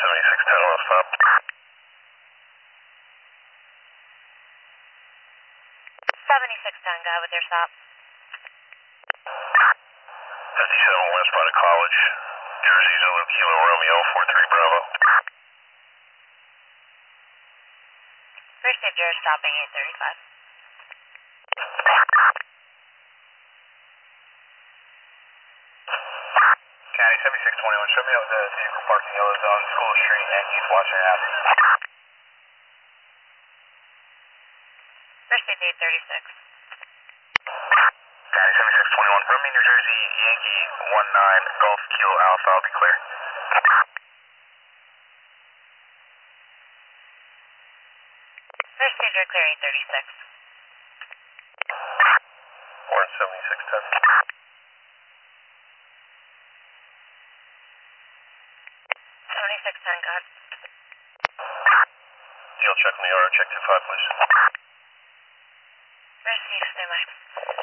7610 will stop. 7610, go ahead with your stop. 57 westbound of College, Jersey, Zulu Kilo Romeo 43 Bravo. Received your stopping 835. County 7621, show me out the vehicle parked in yellow zone, School Street and East Washington Avenue. Received 836. County 7621, from me, New Jersey, Yankee 19 Golf Kilo Alpha, I'll be clear. Received your clear 836. Warren 7610. 7610, go ahead. Deal check on the order, check 25, please. Received, stay by.